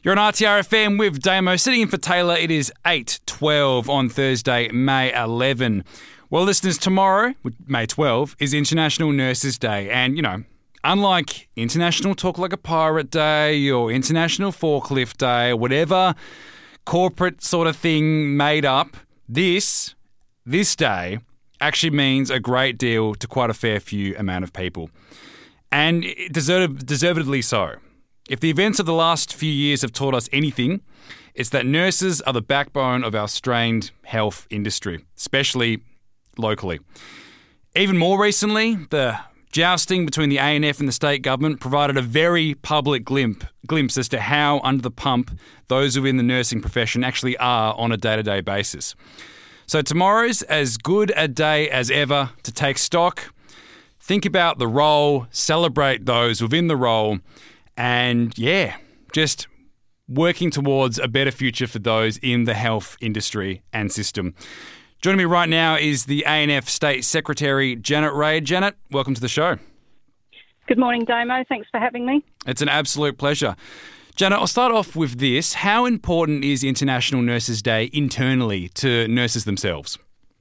You're on RTR-FM with Damo. Sitting in for Taylor, it is 8:12 on Thursday, May 11. Well, listeners, tomorrow, May 12, is International Nurses Day. And, unlike International Talk Like a Pirate Day or International Forklift Day or whatever corporate sort of thing made up, this day actually means a great deal to quite a fair few amount of people. And deservedly so. If the events of the last few years have taught us anything, it's that nurses are the backbone of our strained health industry, especially locally. Even more recently, the jousting between the ANF and the state government provided a very public glimpse as to how under the pump those within the nursing profession actually are on a day-to-day basis. So tomorrow's as good a day as ever to take stock, think about the role, celebrate those within the role, and just working towards a better future for those in the health industry and system. Joining me right now is the ANF State Secretary, Janet Ray. Janet, welcome to the show. Good morning, Damo. Thanks for having me. It's an absolute pleasure. Janet, I'll start off with this. How important is International Nurses Day internally to nurses themselves?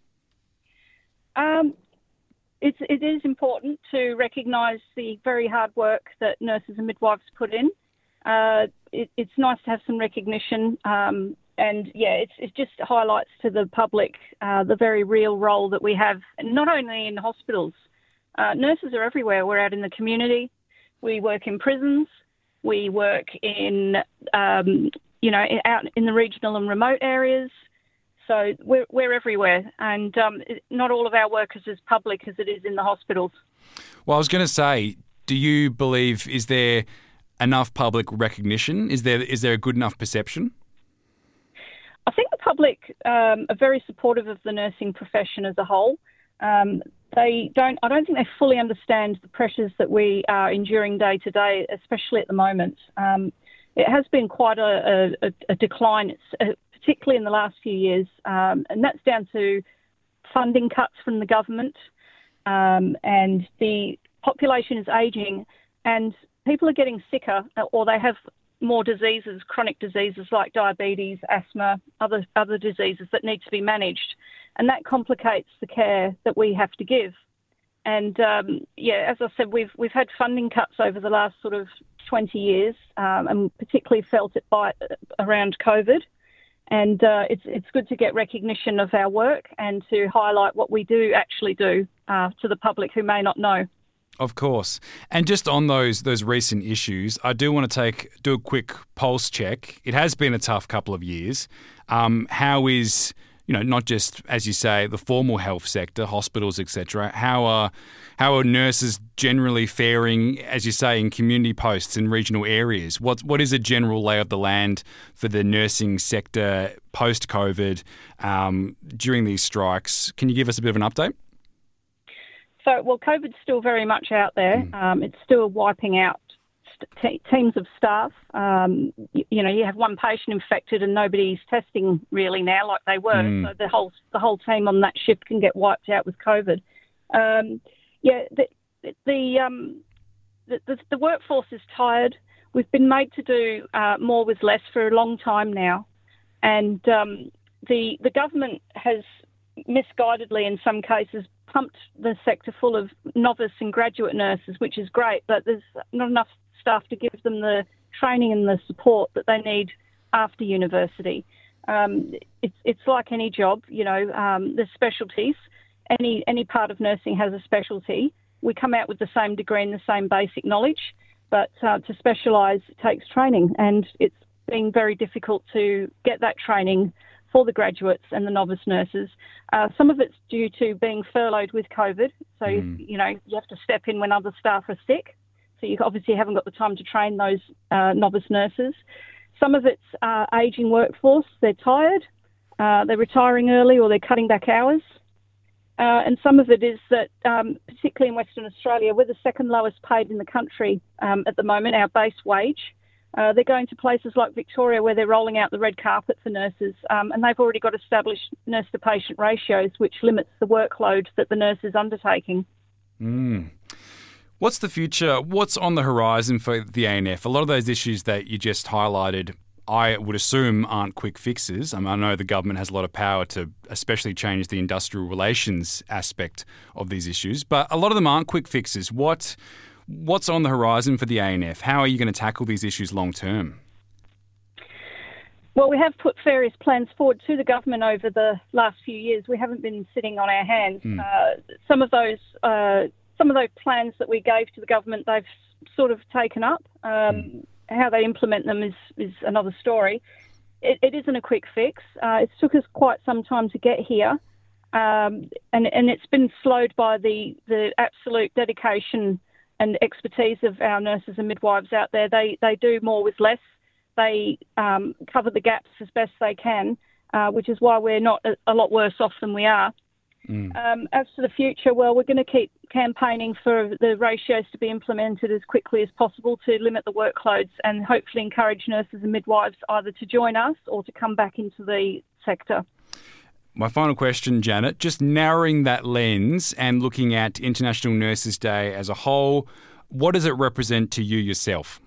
It is important to recognise the very hard work that nurses and midwives put in. It's nice to have some recognition, it just highlights to the public the very real role that we have, not only in hospitals. Nurses are everywhere. We're out in the community. We work in prisons. We work in, out in the regional and remote areas. So we're everywhere, and not all of our work is as public as it is in the hospitals. Well, I was going to say, do you believe, is there enough public recognition? Is there a good enough perception? I think the public are very supportive of the nursing profession as a whole. I don't think they fully understand the pressures that we are enduring day to day, especially at the moment. It has been quite a decline, particularly in the last few years, and that's down to funding cuts from the government, and the population is ageing, and people are getting sicker, or they have more diseases, chronic diseases like diabetes, asthma, other diseases that need to be managed, and that complicates the care that we have to give. And as I said, we've had funding cuts over the last sort of 20 years, and particularly felt it around COVID. And it's good to get recognition of our work and to highlight what we do actually do to the public who may not know. Of course. And just on those recent issues, I do want to do a quick pulse check. It has been a tough couple of years. How is, not just, as you say, the formal health sector, hospitals, etc., how are nurses generally faring, as you say, in community posts in regional areas? What is a general lay of the land for the nursing sector post-COVID during these strikes? Can you give us a bit of an update? So, COVID's still very much out there. It's still wiping out teams of staff. You have one patient infected and nobody's testing really now like they were. So the whole team on that shift can get wiped out with COVID. The workforce is tired. We've been made to do more with less for a long time now, and the government has misguidedly, in some cases, pumped the sector full of novice and graduate nurses, which is great, but there's not enough staff to give them the training and the support that they need after university. It's like any job, there's specialties. Any part of nursing has a specialty. We come out with the same degree and the same basic knowledge, but to specialise takes training, and it's been very difficult to get that training for the graduates and the novice nurses. Some of it's due to being furloughed with COVID. So, you have to step in when other staff are sick. So you obviously haven't got the time to train those novice nurses. Some of it's ageing workforce. They're tired. They're retiring early, or they're cutting back hours. And some of it is that, particularly in Western Australia, we're the second lowest paid in the country at the moment, our base wage. They're going to places like Victoria where they're rolling out the red carpet for nurses, and they've already got established nurse-to-patient ratios, which limits the workload that the nurse is undertaking. What's the future? What's on the horizon for the ANF? A lot of those issues that you just highlighted I would assume aren't quick fixes. I know the government has a lot of power to especially change the industrial relations aspect of these issues, but a lot of them aren't quick fixes. What's on the horizon for the ANF? How are you going to tackle these issues long term? Well, we have put various plans forward to the government over the last few years. We haven't been sitting on our hands. Some of those plans that we gave to the government, they've sort of taken up. How they implement them is another story. It isn't a quick fix. It took us quite some time to get here, and it's been slowed by the absolute dedication and expertise of our nurses and midwives out there. They do more with less. They cover the gaps as best they can, which is why we're not a lot worse off than we are. As for the future, well, we're going to keep campaigning for the ratios to be implemented as quickly as possible to limit the workloads and hopefully encourage nurses and midwives either to join us or to come back into the sector. My final question, Janet, just narrowing that lens and looking at International Nurses Day as a whole, what does it represent to you yourself?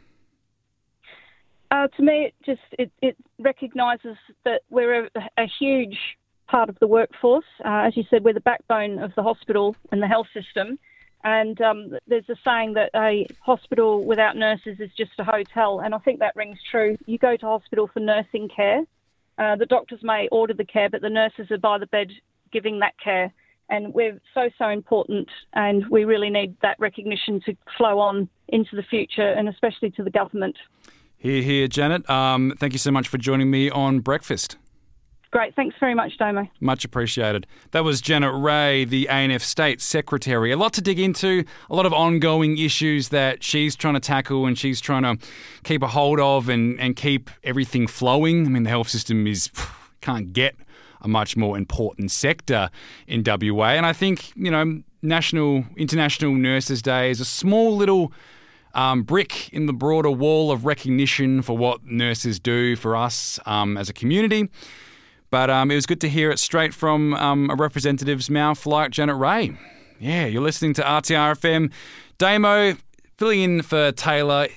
To me, it recognises that we're a huge part of the workforce. As you said, we're the backbone of the hospital and the health system. And there's a saying that a hospital without nurses is just a hotel, and I think that rings true. You go to hospital for nursing care. The doctors may order the care, but the nurses are by the bed giving that care. And we're so important, and we really need that recognition to flow on into the future, and especially to the government. Here, Janet. Thank you so much for joining me on Breakfast. Great. Thanks very much, Damo. Much appreciated. That was Janet Ray, the ANF State Secretary. A lot to dig into, a lot of ongoing issues that she's trying to tackle and she's trying to keep a hold of and keep everything flowing. I mean, the health system can't get a much more important sector in WA. And I think, International Nurses Day is a small little brick in the broader wall of recognition for what nurses do for us as a community. But it was good to hear it straight from a representative's mouth like Janet Ray. Yeah, you're listening to RTR FM. Damo filling in for Taylor.